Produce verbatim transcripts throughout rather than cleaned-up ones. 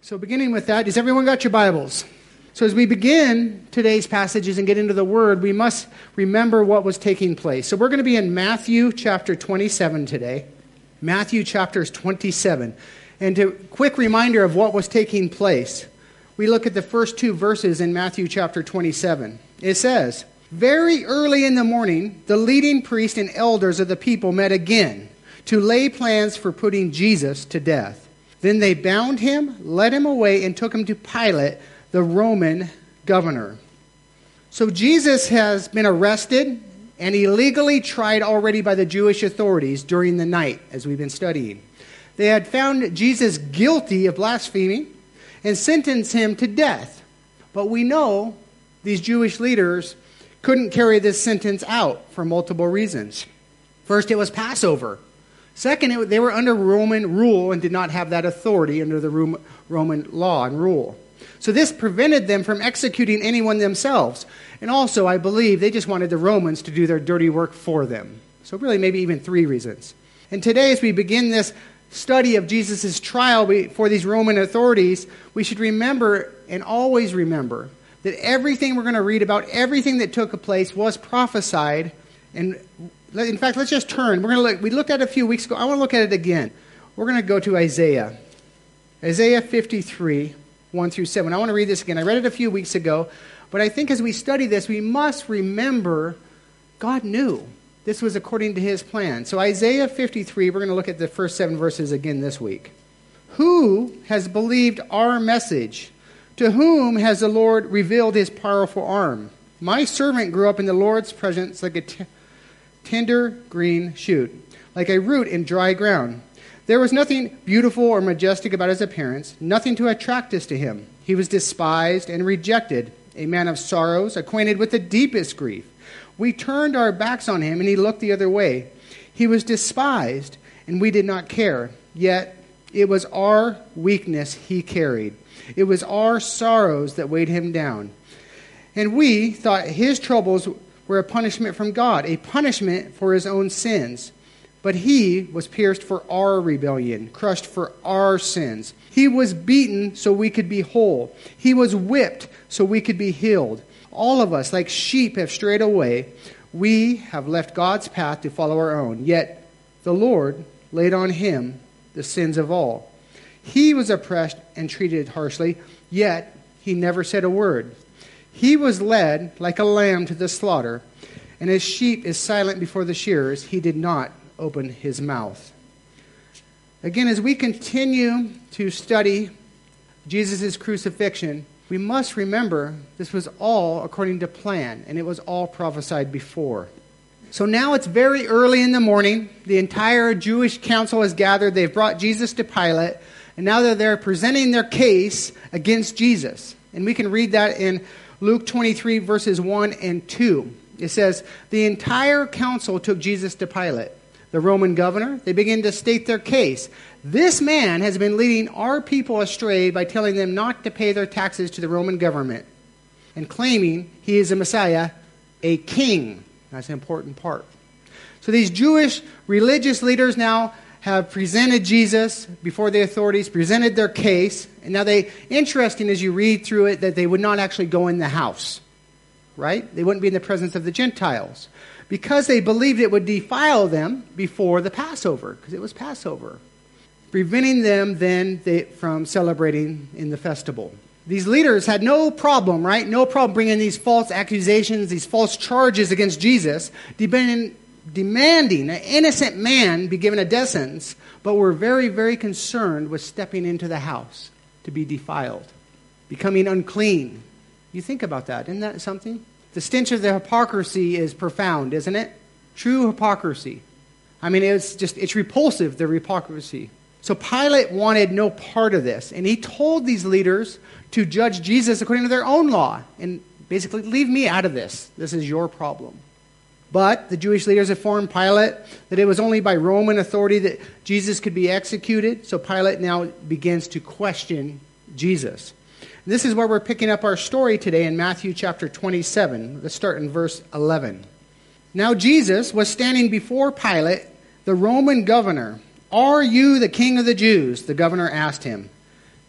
So beginning with that, has everyone got your Bibles? So as we begin today's passages and get into the Word, we must remember what was taking place. So we're going to be in Matthew chapter twenty-seven today. Matthew chapter twenty-seven. And a quick reminder of what was taking place. We look at the first two verses in Matthew chapter twenty-seven. It says, "Very early in the morning, the leading priests and elders of the people met again to lay plans for putting Jesus to death. Then they bound him, led him away, and took him to Pilate, the Roman governor." So Jesus has been arrested and illegally tried already by the Jewish authorities during the night, as we've been studying. They had found Jesus guilty of blasphemy and sentenced him to death. But we know these Jewish leaders couldn't carry this sentence out for multiple reasons. First, it was Passover. Second, it, they were under Roman rule and did not have that authority under the Roman law and rule. So this prevented them from executing anyone themselves. And also, I believe, they just wanted the Romans to do their dirty work for them. So really, maybe even three reasons. And today, as we begin this study of Jesus' trial for these Roman authorities, we should remember and always remember that everything we're going to read about, everything that took place was prophesied. And in fact, let's just turn. We're going to look, we looked at it a few weeks ago. I want to look at it again. We're going to go to Isaiah. Isaiah fifty-three, one through seven. I want to read this again. I read it a few weeks ago. But I think as we study this, we must remember God knew this was according to his plan. So Isaiah fifty-three, we're going to look at the first seven verses again this week. "Who has believed our message? To whom has the Lord revealed his powerful arm? My servant grew up in the Lord's presence like a t- tender green shoot, like a root in dry ground. There was nothing beautiful or majestic about his appearance, nothing to attract us to him. He was despised and rejected, a man of sorrows, acquainted with the deepest grief. We turned our backs on him, and he looked the other way. He was despised, and we did not care. Yet it was our weakness he carried. It was our sorrows that weighed him down. And we thought his troubles were a punishment from God, a punishment for his own sins. But he was pierced for our rebellion, crushed for our sins. He was beaten so we could be whole. He was whipped so we could be healed. All of us, like sheep, have strayed away. We have left God's path to follow our own. Yet the Lord laid on him the sins of all. He was oppressed and treated harshly, yet he never said a word. He was led like a lamb to the slaughter, and as sheep is silent before the shearers, he did not open his mouth." Again, as we continue to study Jesus' crucifixion, we must remember this was all according to plan, and it was all prophesied before. So now it's very early in the morning. The entire Jewish council has gathered. They've brought Jesus to Pilate, and now they're there presenting their case against Jesus. And we can read that in Luke twenty-three, verses one and two. It says, "The entire council took Jesus to Pilate, the Roman governor. They began to state their case. This man has been leading our people astray by telling them not to pay their taxes to the Roman government and claiming he is a Messiah, a king." That's an important part. So these Jewish religious leaders now have presented Jesus before the authorities, presented their case. And now they, interesting as you read through it, that they would not actually go in the house, right? They wouldn't be in the presence of the Gentiles because they believed it would defile them before the Passover, because it was Passover, preventing them then they, from celebrating in the festival. These leaders had no problem, right? No problem bringing these false accusations, these false charges against Jesus, demanding, demanding an innocent man be given a death sentence, but were very, very concerned with stepping into the house to be defiled, becoming unclean. You think about that. Isn't that something? The stench of the hypocrisy is profound, isn't it? True hypocrisy. I mean, it's just, it's repulsive, the hypocrisy. So Pilate wanted no part of this, and he told these leaders to judge Jesus according to their own law, and basically, leave me out of this. This is your problem. But the Jewish leaders informed Pilate that it was only by Roman authority that Jesus could be executed, so Pilate now begins to question Jesus. And this is where we're picking up our story today in Matthew chapter twenty-seven. Let's start in verse eleven. "Now Jesus was standing before Pilate, the Roman governor. 'Are you the king of the Jews?' the governor asked him.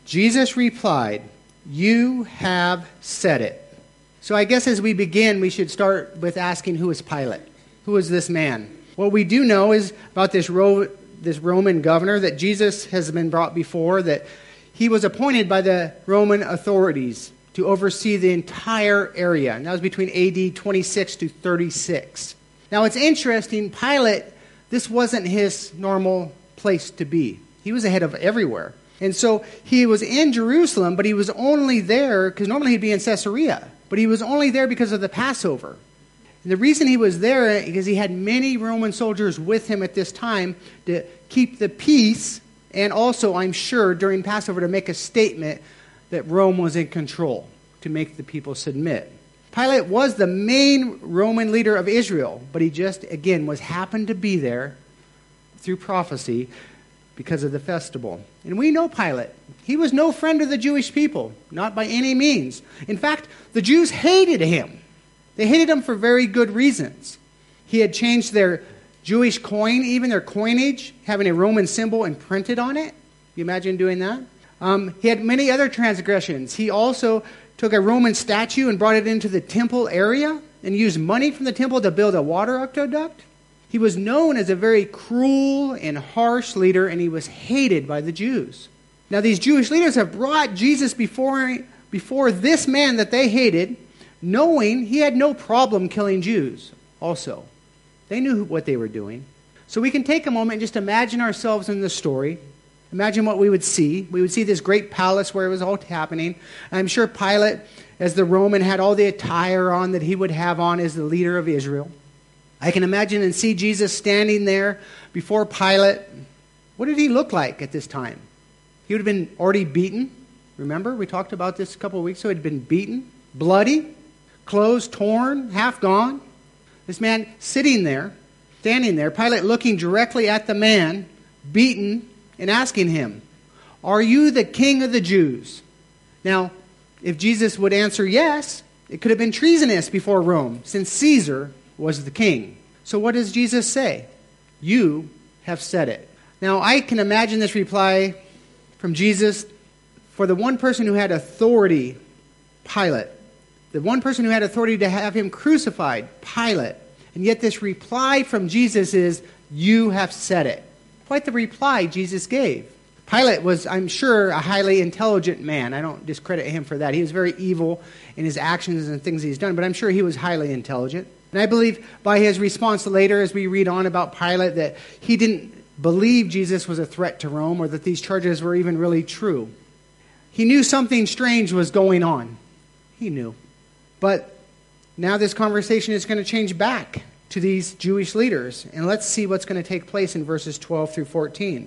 Jesus replied, "You have said it." So I guess as we begin, we should start with asking, who is Pilate? Who is this man? What we do know is about this, Ro- this Roman governor that Jesus has been brought before, that he was appointed by the Roman authorities to oversee the entire area. And that was between A D twenty-six to thirty-six. Now it's interesting, Pilate, this wasn't his normal place to be. He was the head of everywhere. And so he was in Jerusalem, but he was only there, because normally he'd be in Caesarea, but he was only there because of the Passover. And the reason he was there is because he had many Roman soldiers with him at this time to keep the peace, and also, I'm sure, during Passover to make a statement that Rome was in control, to make the people submit. Pilate was the main Roman leader of Israel, but he just, again, was happened to be there through prophecy because of the festival. And we know Pilate. He was no friend of the Jewish people, not by any means. In fact, the Jews hated him. They hated him for very good reasons. He had changed their Jewish coin, even their coinage, having a Roman symbol imprinted on it. You imagine doing that? Um, he had many other transgressions. He also took a Roman statue and brought it into the temple area and used money from the temple to build a water aqueduct. He was known as a very cruel and harsh leader, and he was hated by the Jews. Now, these Jewish leaders have brought Jesus before, before this man that they hated, knowing he had no problem killing Jews also. They knew what they were doing. So we can take a moment and just imagine ourselves in the story. Imagine what we would see. We would see this great palace where it was all happening. I'm sure Pilate, as the Roman, had all the attire on that he would have on as the leader of Israel. I can imagine and see Jesus standing there before Pilate. What did he look like at this time? He would have been already beaten. Remember, we talked about this a couple of weeks ago. He had been beaten, bloody, clothes torn, half gone. This man sitting there, standing there, Pilate looking directly at the man, beaten, and asking him, "Are you the king of the Jews?" Now, if Jesus would answer yes, it could have been treasonous before Rome, since Caesar was the king. So what does Jesus say? "You have said it." Now, I can imagine this reply from Jesus for the one person who had authority, Pilate. The one person who had authority to have him crucified, Pilate. And yet this reply from Jesus is, "You have said it." Quite the reply Jesus gave. Pilate was, I'm sure, a highly intelligent man. I don't discredit him for that. He was very evil in his actions and things he's done, but I'm sure he was highly intelligent. And I believe by his response later, as we read on about Pilate, that he didn't believe Jesus was a threat to Rome or that these charges were even really true. He knew something strange was going on. He knew. But now this conversation is going to change back to these Jewish leaders. And let's see what's going to take place in verses twelve through fourteen.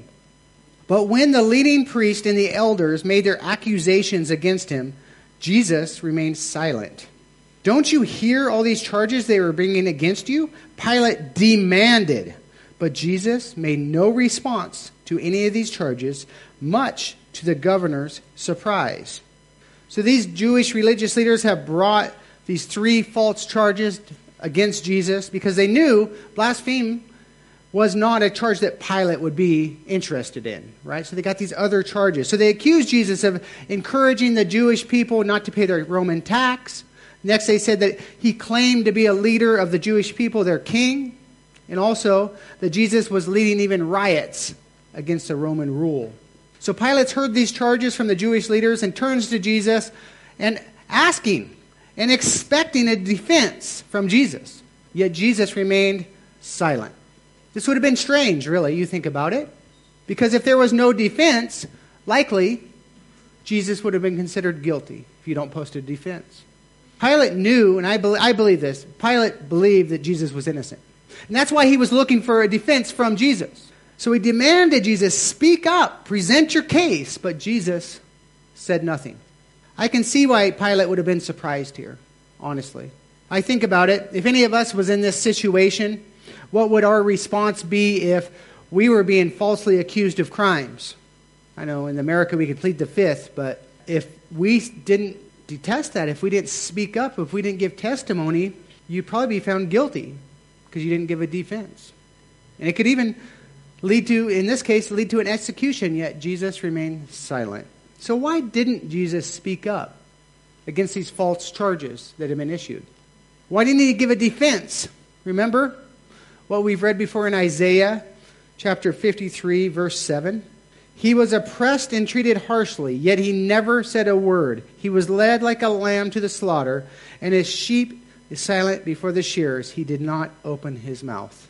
But when the leading priest and the elders made their accusations against him, Jesus remained silent. "Don't you hear all these charges they were bringing against you?" Pilate demanded. But Jesus made no response to any of these charges, much to the governor's surprise. So these Jewish religious leaders have brought these three false charges against Jesus because they knew blasphemy was not a charge that Pilate would be interested in, right? So they got these other charges. So they accused Jesus of encouraging the Jewish people not to pay their Roman tax. Next, they said that he claimed to be a leader of the Jewish people, their king, and also that Jesus was leading even riots against the Roman rule. So Pilate heard these charges from the Jewish leaders and turns to Jesus and asking and expecting a defense from Jesus. Yet Jesus remained silent. This would have been strange, really, you think about it. Because if there was no defense, likely Jesus would have been considered guilty if you don't post a defense. Pilate knew, and I, be- I believe this, Pilate believed that Jesus was innocent. And that's why he was looking for a defense from Jesus. So he demanded Jesus, "Speak up, present your case." But Jesus said nothing. I can see why Pilate would have been surprised here, honestly. I think about it. If any of us was in this situation, what would our response be if we were being falsely accused of crimes? I know in America we could plead the fifth, but if we didn't detest that, if we didn't speak up, if we didn't give testimony, you'd probably be found guilty because you didn't give a defense. And it could even lead to, in this case, lead to an execution, yet Jesus remained silent. So why didn't Jesus speak up against these false charges that had been issued? Why didn't he give a defense? Remember what we've read before in Isaiah chapter fifty-three, verse seven? He was oppressed and treated harshly, yet he never said a word. He was led like a lamb to the slaughter, and his sheep is silent before the shearers. He did not open his mouth.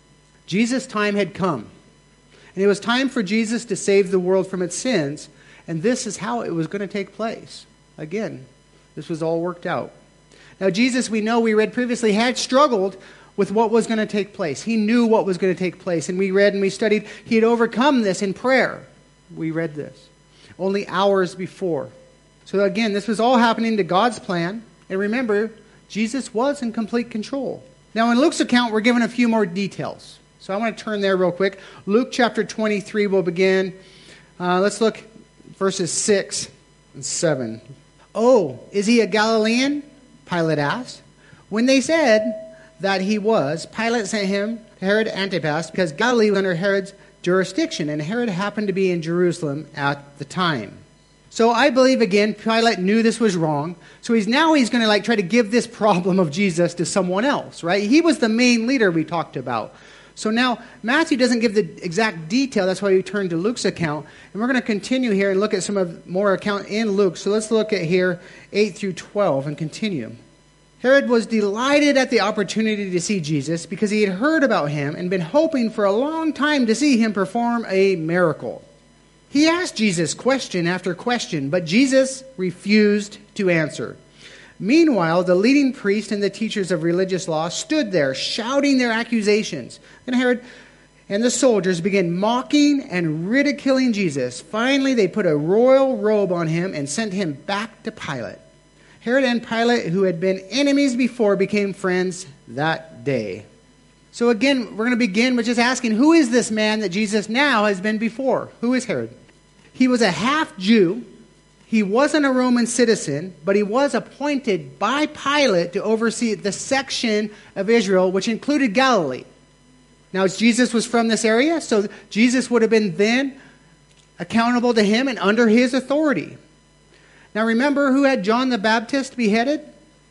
Jesus' time had come, and it was time for Jesus to save the world from its sins, and this is how it was going to take place. Again, this was all worked out. Now, Jesus, we know, we read previously, had struggled with what was going to take place. He knew what was going to take place, and we read and we studied, he had overcome this in prayer. We read this only hours before. So again, this was all happening to God's plan. And remember, Jesus was in complete control. Now in Luke's account, we're given a few more details. So I want to turn there real quick. Luke chapter twenty-three will begin. Uh, let's look verses six and seven. Oh, is he a Galilean? Pilate asked. When they said that he was, Pilate sent him to Herod Antipas because Galilee was under Herod's jurisdiction, and Herod happened to be in Jerusalem at the time. So I believe, again, Pilate knew this was wrong, so he's now he's going to like try to give this problem of Jesus to someone else, right? He was the main leader we talked about. So now Matthew doesn't give the exact detail, that's why we turn to Luke's account, and we're going to continue here and look at some of more account in Luke. So let's look at here eight through twelve and continue. Herod was delighted at the opportunity to see Jesus because he had heard about him and been hoping for a long time to see him perform a miracle. He asked Jesus question after question, but Jesus refused to answer. Meanwhile, the leading priests and the teachers of religious law stood there shouting their accusations. Then Herod and the soldiers began mocking and ridiculing Jesus. Finally, they put a royal robe on him and sent him back to Pilate. Herod and Pilate, who had been enemies before, became friends that day. So again, we're going to begin with just asking, who is this man that Jesus now has been before? Who is Herod? He was a half-Jew. He wasn't a Roman citizen, but he was appointed by Pilate to oversee the section of Israel, which included Galilee. Now, Jesus was from this area, so Jesus would have been then accountable to him and under his authority. Now remember who had John the Baptist beheaded?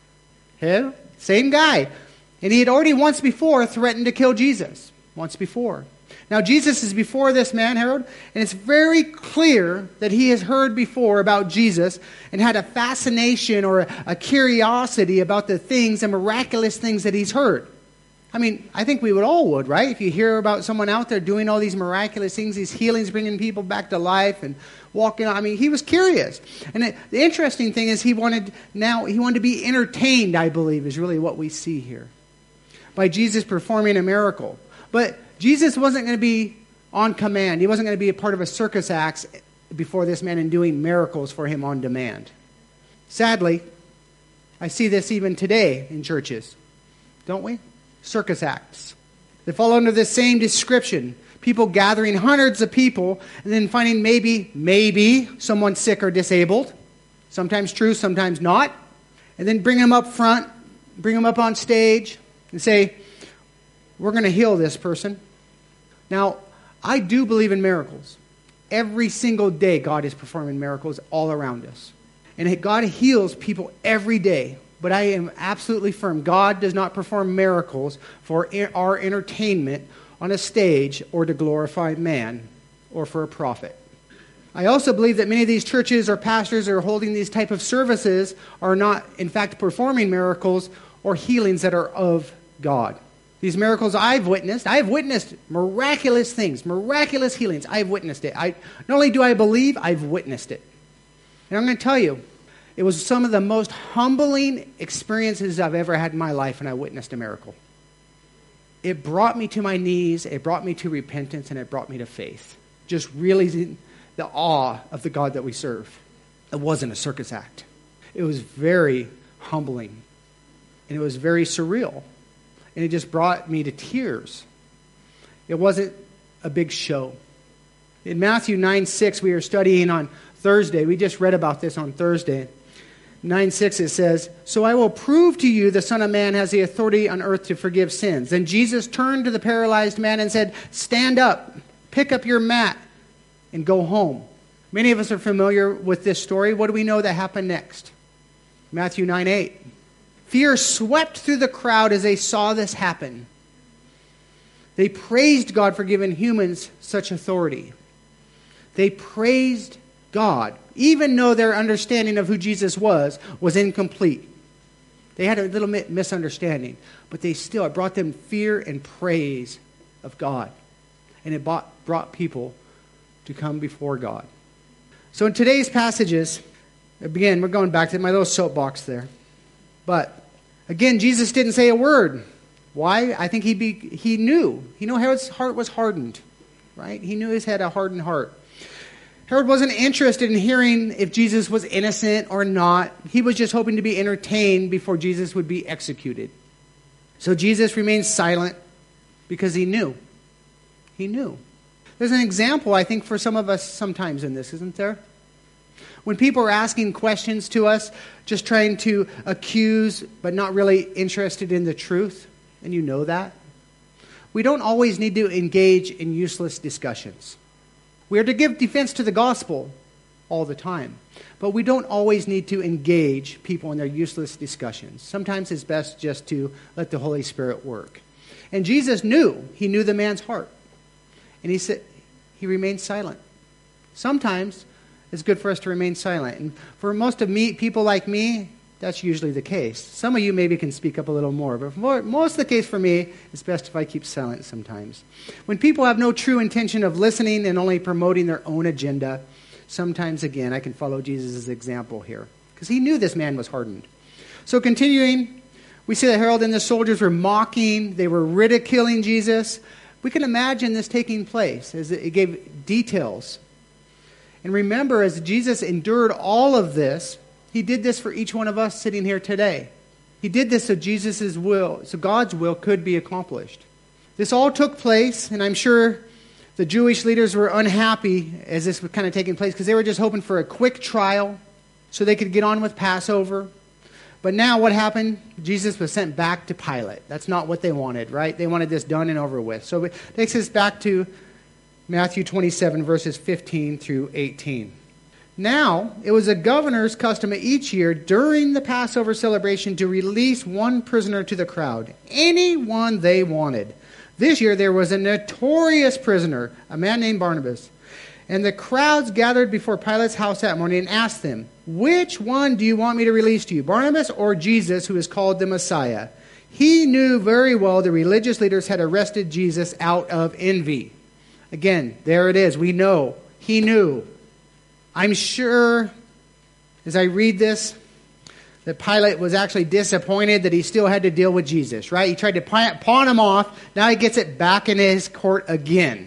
Him? Same guy. And he had already once before threatened to kill Jesus. Once before. Now Jesus is before this man, Herod, and it's very clear that he has heard before about Jesus and had a fascination or a, a curiosity about the things, the miraculous things that he's heard. I mean, I think we would all would, right? If you hear about someone out there doing all these miraculous things, these healings, bringing people back to life and walking. I mean, he was curious. And it, the interesting thing is he wanted now, he wanted to be entertained, I believe, is really what we see here. By Jesus performing a miracle. But Jesus wasn't going to be on command. He wasn't going to be a part of a circus act before this man and doing miracles for him on demand. Sadly, I see this even today in churches. Don't we? Circus acts. They fall under the same description. People gathering hundreds of people and then finding maybe, maybe someone sick or disabled. Sometimes true, sometimes not. And then bring them up front, bring them up on stage and say, we're going to heal this person. Now, I do believe in miracles. Every single day God is performing miracles all around us. And God heals people every day. But I am absolutely firm. God does not perform miracles for our entertainment on a stage or to glorify man or for a profit. I also believe that many of these churches or pastors that are holding these type of services are not, in fact, performing miracles or healings that are of God. These miracles I've witnessed, I've witnessed miraculous things, miraculous healings. I've witnessed it. I, not only do I believe, I've witnessed it. And I'm going to tell you, it was some of the most humbling experiences I've ever had in my life when I witnessed a miracle. It brought me to my knees, it brought me to repentance, and it brought me to faith. Just realizing the awe of the God that we serve. It wasn't a circus act. It was very humbling. And it was very surreal. And it just brought me to tears. It wasn't a big show. In Matthew nine six, we are studying on Thursday. We just read about this on Thursday. nine six it says, so I will prove to you the Son of Man has the authority on earth to forgive sins. Then Jesus turned to the paralyzed man and said, stand up, pick up your mat, and go home. Many of us are familiar with this story. What do we know that happened next? Matthew nine eight. Fear swept through the crowd as they saw this happen. They praised God for giving humans such authority. They praised God, even though their understanding of who Jesus was was incomplete. They had a little misunderstanding, but they still, it brought them fear and praise of God. And it brought, brought people to come before God. So in today's passages, again, we're going back to my little soapbox there. But again, Jesus didn't say a word. Why? I think he be, he knew. He knew Herod's heart was hardened, right? He knew he had a hardened heart. Herod wasn't interested in hearing if Jesus was innocent or not. He was just hoping to be entertained before Jesus would be executed. So Jesus remained silent because he knew. He knew. There's an example, I think, for some of us sometimes in this, isn't there? When people are asking questions to us, just trying to accuse, but not really interested in the truth, and you know that, we don't always need to engage in useless discussions. We are to give defense to the gospel all the time, but we don't always need to engage people in their useless discussions. Sometimes it's best just to let the Holy Spirit work. And Jesus knew. He knew the man's heart. And he said, he remained silent. Sometimes it's good for us to remain silent. And for most of me, people like me, that's usually the case. Some of you maybe can speak up a little more, but for most of the case for me, it's best if I keep silent sometimes. When people have no true intention of listening and only promoting their own agenda, sometimes, again, I can follow Jesus' example here. Because he knew this man was hardened. So continuing, we see that Herod and the soldiers were mocking, they were ridiculing Jesus. We can imagine this taking place as it gave details. And remember, as Jesus endured all of this, he did this for each one of us sitting here today. He did this so Jesus' will, so God's will could be accomplished. This all took place, and I'm sure the Jewish leaders were unhappy as this was kind of taking place because they were just hoping for a quick trial so they could get on with Passover. But now what happened? Jesus was sent back to Pilate. That's not what they wanted, right? They wanted this done and over with. So it takes us back to Matthew twenty-seven, verses fifteen through eighteen. Now, it was a governor's custom each year during the Passover celebration to release one prisoner to the crowd, anyone they wanted. This year there was a notorious prisoner, a man named Barnabas. And the crowds gathered before Pilate's house that morning and asked them, "Which one do you want me to release to you, Barnabas or Jesus, who is called the Messiah?" He knew very well the religious leaders had arrested Jesus out of envy. Again, there it is. We know. He knew. I'm sure, as I read this, that Pilate was actually disappointed that he still had to deal with Jesus, right? He tried to pawn him off. Now he gets it back in his court again.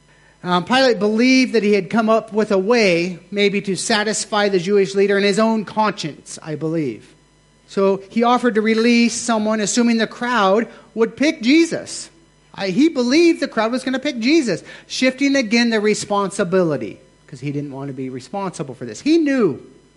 Um, Pilate believed that he had come up with a way maybe to satisfy the Jewish leader in his own conscience, I believe. So he offered to release someone, assuming the crowd would pick Jesus. I, he believed the crowd was going to pick Jesus, shifting again the responsibility, because he didn't want to be responsible for this. He knew.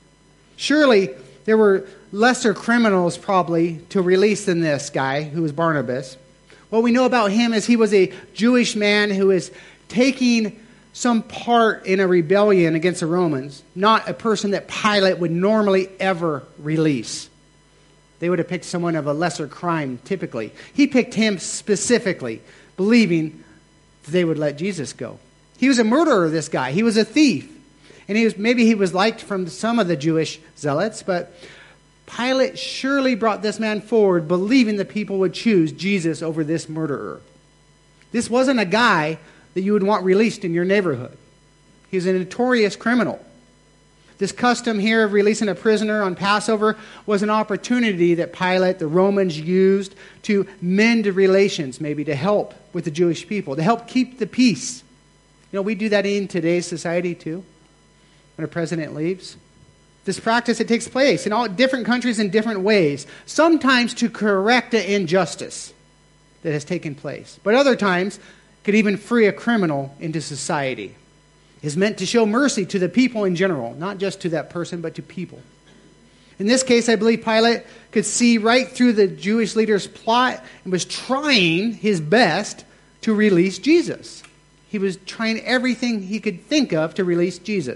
Surely there were lesser criminals probably to release than this guy, who was Barnabas. What we know about him is he was a Jewish man who is taking some part in a rebellion against the Romans, not a person that Pilate would normally ever release. They would have picked someone of a lesser crime, typically. He picked him specifically, believing they would let Jesus go. He was a murderer, this guy. He was a thief. And he was, maybe he was liked from some of the Jewish zealots, but Pilate surely brought this man forward, believing the people would choose Jesus over this murderer. This wasn't a guy that you would want released in your neighborhood. He was a notorious criminal. This custom here of releasing a prisoner on Passover was an opportunity that Pilate, the Romans, used to mend relations, maybe to help with the Jewish people, to help keep the peace. You know, we do that in today's society too, when a president leaves. This practice, it takes place in all different countries in different ways, sometimes to correct an injustice that has taken place, but other times could even free a criminal into society. Is meant to show mercy to the people in general, not just to that person, but to people. In this case, I believe Pilate could see right through the Jewish leader's plot and was trying his best to release Jesus. He was trying everything he could think of to release Jesus.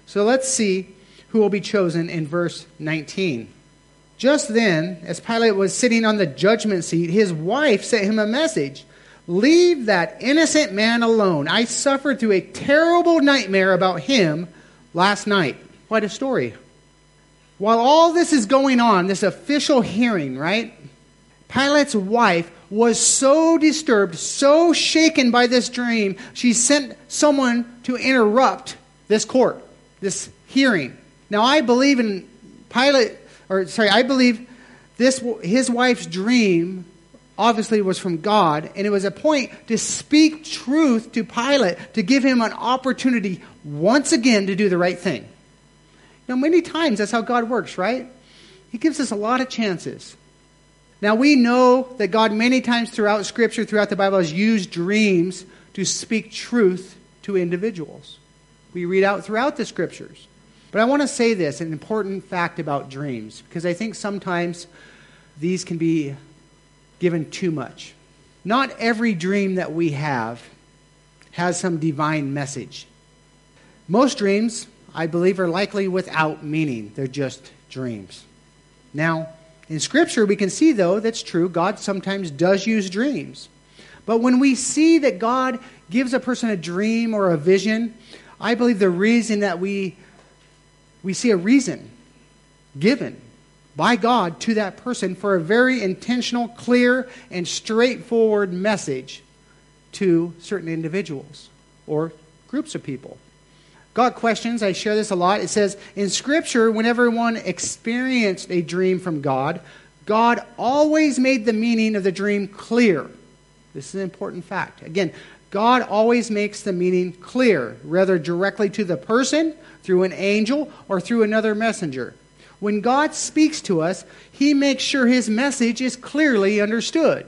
So let's see who will be chosen in verse nineteen. Just then, as Pilate was sitting on the judgment seat, his wife sent him a message. Leave that innocent man alone. I suffered through a terrible nightmare about him last night. What a story. While all this is going on, this official hearing, right? Pilate's wife was so disturbed, so shaken by this dream, she sent someone to interrupt this court, this hearing. Now, I believe in Pilate, or sorry, I believe this his wife's dream obviously was from God, and it was a point to speak truth to Pilate, to give him an opportunity once again to do the right thing. Now, many times that's how God works, right? He gives us a lot of chances. Now, we know that God many times throughout Scripture, throughout the Bible, has used dreams to speak truth to individuals. We read out throughout the Scriptures. But I want to say this, an important fact about dreams, because I think sometimes these can be given too much. Not every dream that we have has some divine message. Most dreams, I believe, are likely without meaning. They're just dreams. Now, in Scripture, we can see, though, that's true. God sometimes does use dreams. But when we see that God gives a person a dream or a vision, I believe the reason that we, we see a reason given by God to that person for a very intentional, clear, and straightforward message to certain individuals or groups of people. God questions, I share this a lot. It says, in Scripture, whenever one experienced a dream from God, God always made the meaning of the dream clear. This is an important fact. Again, God always makes the meaning clear, whether directly to the person, through an angel, or through another messenger. When God speaks to us, He makes sure His message is clearly understood.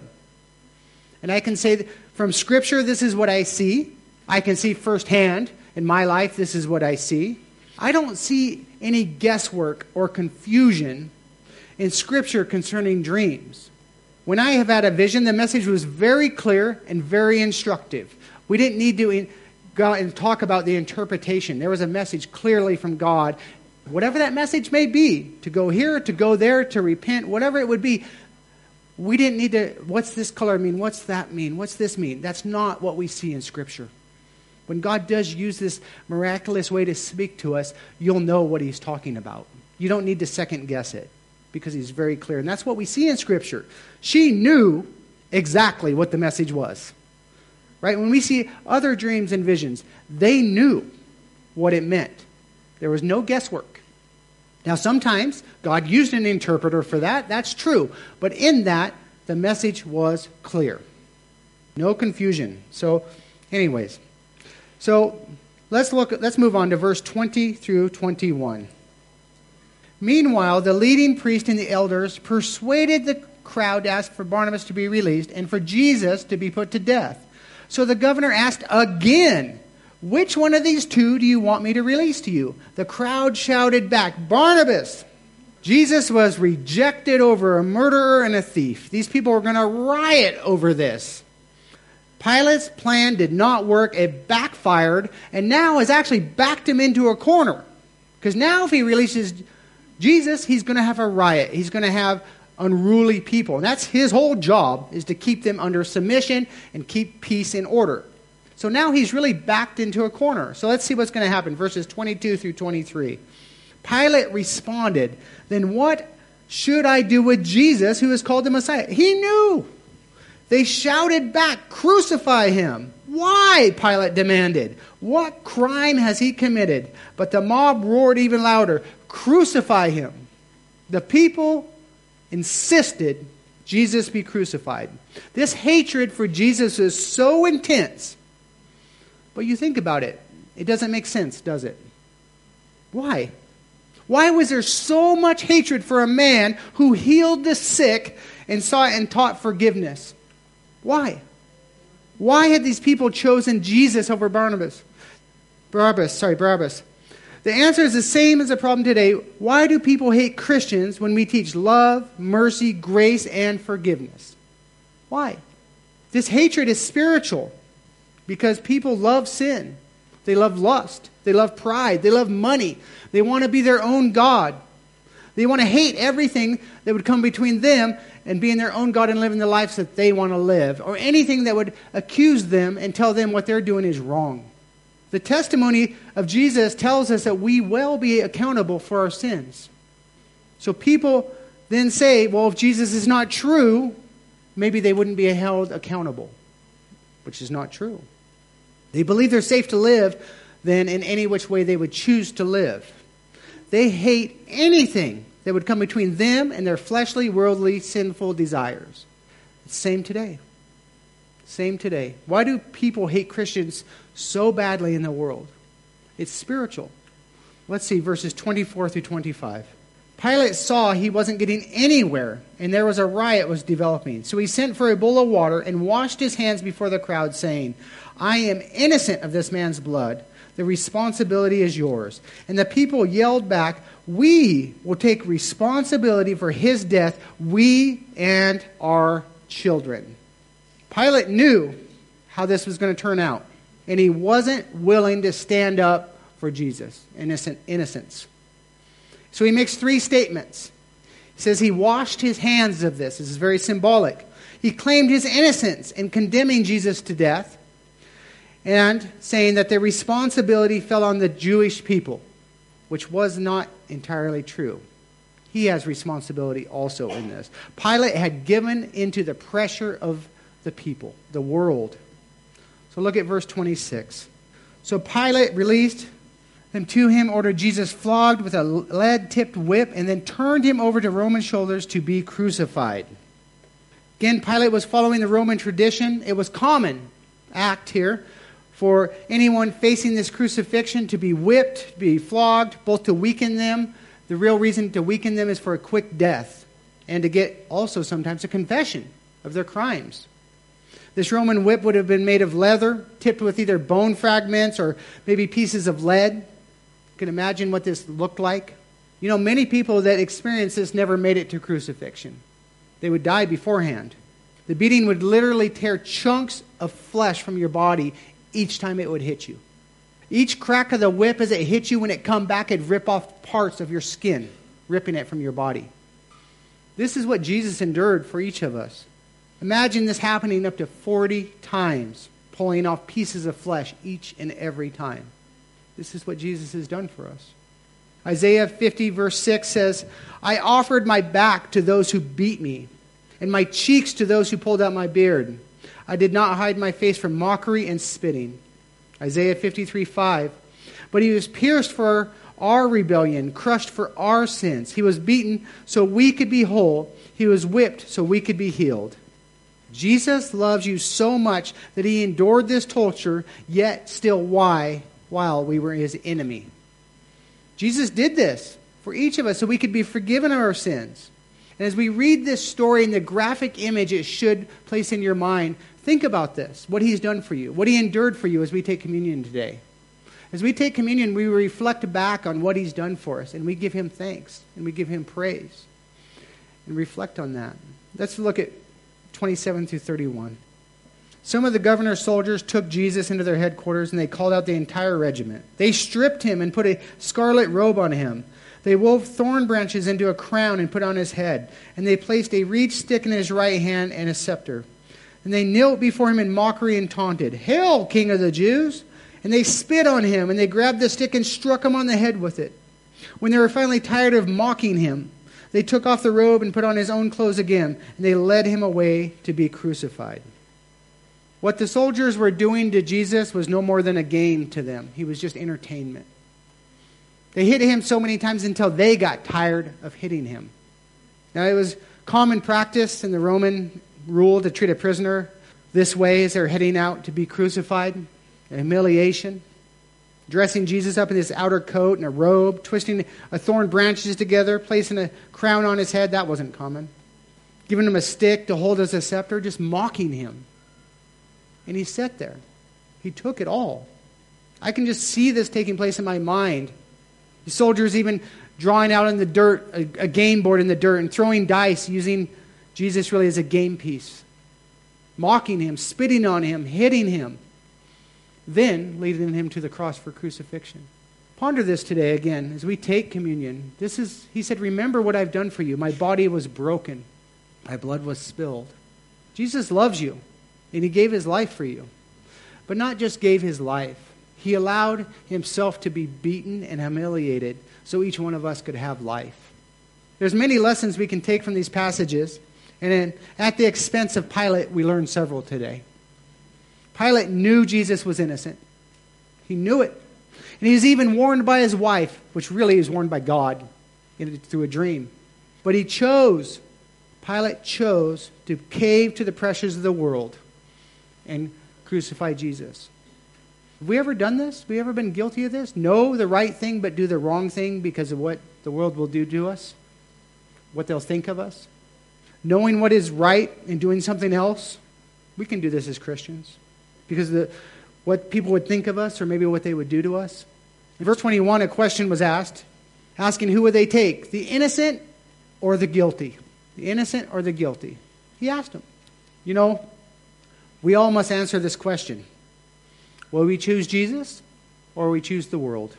And I can say that from Scripture, this is what I see. I can see firsthand in my life, this is what I see. I don't see any guesswork or confusion in Scripture concerning dreams. When I have had a vision, the message was very clear and very instructive. We didn't need to in, go and talk about the interpretation. There was a message clearly from God. Whatever that message may be, to go here, to go there, to repent, whatever it would be, we didn't need to, what's this color mean? What's that mean? What's this mean? That's not what we see in Scripture. When God does use this miraculous way to speak to us, you'll know what He's talking about. You don't need to second guess it because He's very clear. And that's what we see in Scripture. She knew exactly what the message was. Right? When we see other dreams and visions, they knew what it meant. There was no guesswork. Now, sometimes God used an interpreter for that. That's true. But in that, the message was clear. No confusion. So, anyways. So, let's look. Let's move on to verse twenty through twenty-one. Meanwhile, the leading priest and the elders persuaded the crowd to ask for Barnabas to be released and for Jesus to be put to death. So the governor asked again, which one of these two do you want me to release to you? The crowd shouted back, Barnabas! Jesus was rejected over a murderer and a thief. These people were going to riot over this. Pilate's plan did not work. It backfired and now has actually backed him into a corner. Because now if he releases Jesus, he's going to have a riot. He's going to have unruly people. And that's his whole job, is to keep them under submission and keep peace in order. So now he's really backed into a corner. So let's see what's going to happen. Verses twenty-two through twenty-three. Pilate responded, then what should I do with Jesus who is called the Messiah? He knew. They shouted back, crucify him. Why? Pilate demanded. What crime has he committed? But the mob roared even louder, crucify him. The people insisted Jesus be crucified. This hatred for Jesus is so intense. But you think about it. It doesn't make sense, does it? Why? Why was there so much hatred for a man who healed the sick and saw and taught forgiveness? Why? Why had these people chosen Jesus over Barnabas? Barabbas, sorry, Barabbas. The answer is the same as the problem today. Why do people hate Christians when we teach love, mercy, grace, and forgiveness? Why? This hatred is spiritual because people love sin. They love lust. They love pride. They love money. They want to be their own God. They want to hate everything that would come between them and being their own God and living the lives that they want to live, or anything that would accuse them and tell them what they're doing is wrong. The testimony of Jesus tells us that we will be accountable for our sins. So people then say, well, if Jesus is not true, maybe they wouldn't be held accountable, which is not true. They believe they're safe to live then in any which way they would choose to live. They hate anything that would come between them and their fleshly, worldly, sinful desires. It's the same today. Same today. Why do people hate Christians so badly in the world? It's spiritual. Let's see, verses twenty-four through twenty-five. Pilate saw he wasn't getting anywhere, and there was a riot was developing. So he sent for a bowl of water and washed his hands before the crowd, saying, I am innocent of this man's blood. The responsibility is yours. And the people yelled back, we will take responsibility for his death, we and our children. Pilate knew how this was going to turn out, and he wasn't willing to stand up for Jesus' innocent innocence. So he makes three statements. He says he washed his hands of this. This is very symbolic. He claimed his innocence in condemning Jesus to death and saying that the responsibility fell on the Jewish people, which was not entirely true. He has responsibility also in this. Pilate had given into the pressure of the people, the world. So look at verse twenty-six. So Pilate released them to him, ordered Jesus flogged with a lead-tipped whip, and then turned him over to Roman shoulders to be crucified. Again, Pilate was following the Roman tradition. It was common act here for anyone facing this crucifixion to be whipped, to be flogged, both to weaken them. The real reason to weaken them is for a quick death, and to get also sometimes a confession of their crimes. This Roman whip would have been made of leather, tipped with either bone fragments or maybe pieces of lead. You can imagine what this looked like. You know, many people that experienced this never made it to crucifixion. They would die beforehand. The beating would literally tear chunks of flesh from your body each time it would hit you. Each crack of the whip as it hit you, when it come back, it'd rip off parts of your skin, ripping it from your body. This is what Jesus endured for each of us. Imagine this happening up to forty times, pulling off pieces of flesh each and every time. This is what Jesus has done for us. Isaiah fifty verse six says, I offered my back to those who beat me, and my cheeks to those who pulled out my beard. I did not hide my face from mockery and spitting. Isaiah fifty-three five. But he was pierced for our rebellion, crushed for our sins. He was beaten so we could be whole. He was whipped so we could be healed. Jesus loves you so much that he endured this torture, yet still why? While we were his enemy. Jesus did this for each of us so we could be forgiven of our sins. And as we read this story and the graphic image it should place in your mind, think about this, what he's done for you, what he endured for you as we take communion today. As we take communion, we reflect back on what he's done for us, and we give him thanks, and we give him praise, and reflect on that. Let's look at twenty-seven through thirty-one. Some of the governor's soldiers took Jesus into their headquarters, and they called out the entire regiment. They stripped him and put a scarlet robe on him. They wove thorn branches into a crown and put on his head. And they placed a reed stick in his right hand and a scepter. And they knelt before him in mockery and taunted, Hail, King of the Jews! And they spit on him, and they grabbed the stick and struck him on the head with it. When they were finally tired of mocking him, they took off the robe and put on his own clothes again, and they led him away to be crucified. What the soldiers were doing to Jesus was no more than a game to them. He was just entertainment. They hit him so many times until they got tired of hitting him. Now, it was common practice in the Roman rule to treat a prisoner this way as they're heading out to be crucified, a humiliation. Dressing Jesus up in this outer coat and a robe, twisting a thorn branches together, placing a crown on his head, that wasn't common. Giving him a stick to hold as a scepter, just mocking him. And he sat there. He took it all. I can just see this taking place in my mind. The soldiers even drawing out in the dirt, a, a game board in the dirt, and throwing dice, using Jesus really as a game piece. Mocking him, spitting on him, hitting him. then leading him to the cross for crucifixion. Ponder this today again as we take communion. This is, he said, remember what I've done for you. My body was broken. My blood was spilled. Jesus loves you, and he gave his life for you. But not just gave his life. He allowed himself to be beaten and humiliated so each one of us could have life. There's many lessons we can take from these passages, and in, at the expense of Pilate, we learned several today. Pilate knew Jesus was innocent. He knew it. And he was even warned by his wife, which really is warned by God in, through a dream. But he chose, Pilate chose to cave to the pressures of the world and crucify Jesus. Have we ever done this? Have we ever been guilty of this? Know the right thing but do the wrong thing because of what the world will do to us? What they'll think of us? Knowing what is right and doing something else? We can do this as Christians. Because of the, what people would think of us or maybe what they would do to us. In verse twenty-one, a question was asked, asking who would they take, the innocent or the guilty? The innocent or the guilty? He asked them. You know, we all must answer this question. Will we choose Jesus or will we choose the world?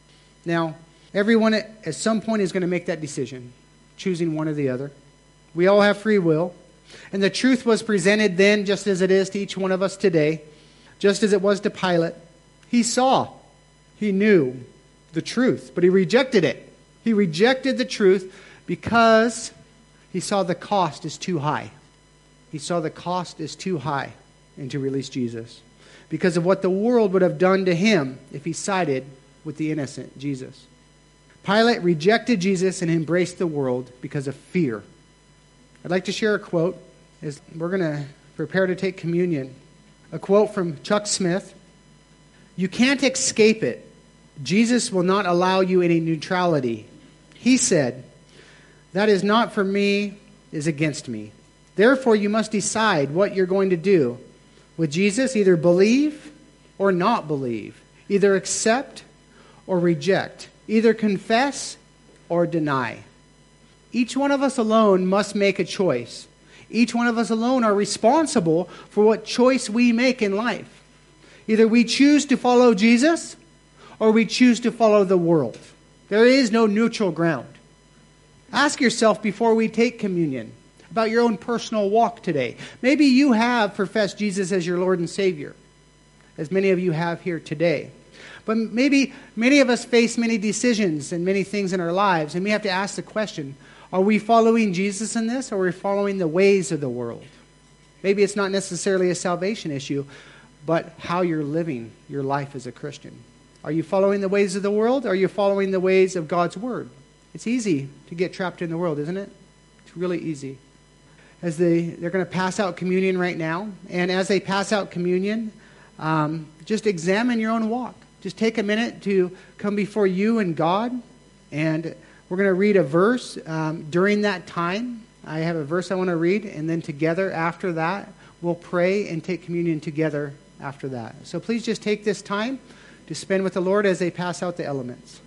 Now, everyone at some point is going to make that decision, choosing one or the other. We all have free will. And the truth was presented then just as it is to each one of us today, just as it was to Pilate. He saw, he knew the truth, but he rejected it. He rejected the truth because he saw the cost is too high. He saw the cost is too high and to release Jesus because of what the world would have done to him if he sided with the innocent Jesus. Pilate rejected Jesus and embraced the world because of fear. I'd like to share a quote as we're going to prepare to take communion. A quote from Chuck Smith. You can't escape it. Jesus will not allow you any neutrality. He said, that is not for me, is against me. Therefore, you must decide what you're going to do. With Jesus, either believe or not believe. Either accept or reject. Either confess or deny. Each one of us alone must make a choice. Each one of us alone are responsible for what choice we make in life. Either we choose to follow Jesus or we choose to follow the world. There is no neutral ground. Ask yourself before we take communion about your own personal walk today. Maybe you have professed Jesus as your Lord and Savior, as many of you have here today. But maybe many of us face many decisions and many things in our lives, and we have to ask the question, are we following Jesus in this, or are we following the ways of the world? Maybe it's not necessarily a salvation issue, but how you're living your life as a Christian. Are you following the ways of the world, or are you following the ways of God's Word? It's easy to get trapped in the world, isn't it? It's really easy. As they, they're going to pass out communion right now, and as they pass out communion, um, just examine your own walk. Just take a minute to come before you and God, and we're going to read a verse um, during that time. I have a verse I want to read, and then together after that, we'll pray and take communion together after that. So please just take this time to spend with the Lord as they pass out the elements.